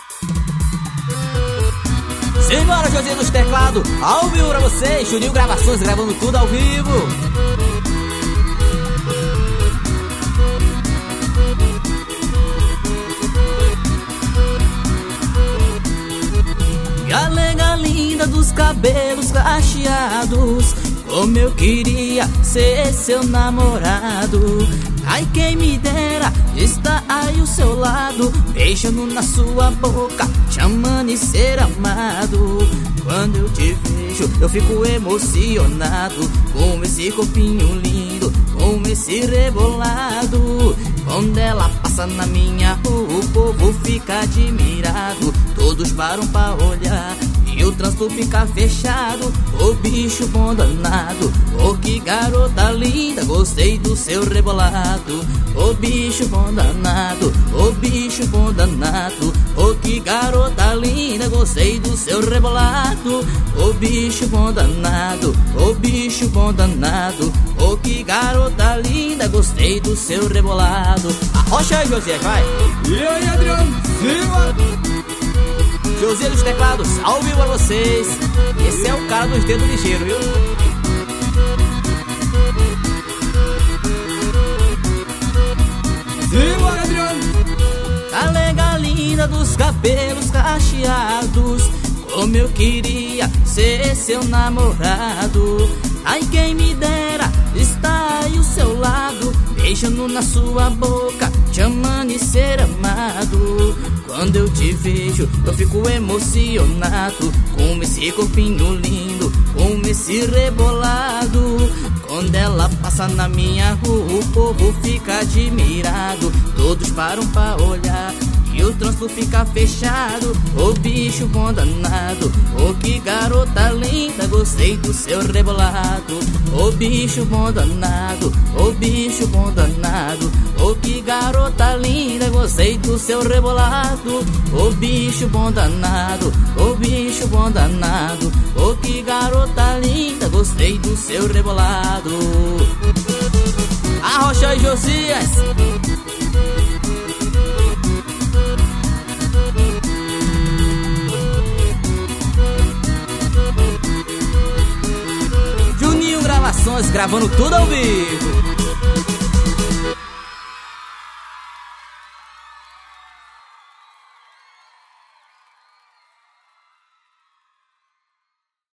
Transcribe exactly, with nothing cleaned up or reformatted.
Simbora, Josinha dos teclados, ao vivo pra vocês. Juninho Gravações, gravando tudo ao vivo. Galega linda dos cabelos cacheados, como eu queria ser seu namorado. Ai, quem me dera estar aí ao seu lado, beijando na sua boca, chamando e ser amado. Quando eu te vejo, eu fico emocionado, com esse corpinho lindo, com esse rebolado. Quando ela passa na minha rua, o povo fica admirado, todos param pra olhar e o trânsito fica fechado. Ô bicho bom danado, ô que garota linda, gostei do seu rebolado. Ô bicho bom danado, ô bicho bom danado, ô que garota linda, gostei do seu rebolado. Ô bicho bom danado, ô bicho bom danado, ô que garota linda, gostei do seu rebolado. Arrocha aí, José, vai! E aí, Adriano? Sim, Josinha dos teclados, ao vivo pra vocês. Esse é o cara dos dedos ligeiros, viu? Simbora, Adriano! Galega linda dos cabelos cacheados, como eu queria ser seu namorado. Ai, quem me dera estar aí ao seu lado, beijando na sua boca, chamando e ser amado. Quando eu te vejo, eu fico emocionado, com esse corpinho lindo, com esse rebolado. Quando ela passa na minha rua, o povo fica admirado, todos param pra olhar e o trânsito fica fechado. Ô bicho bom danado, ô que garota linda, gostei do seu rebolado. Ô bicho bom danado, ô bicho bom danado, ô que garota linda, gostei do seu rebolado. Ô bicho bom danado, ô bicho bom danado, ô que garota linda, gostei do seu rebolado. Arrocha e Josias. Juninho Gravações, gravando tudo ao vivo.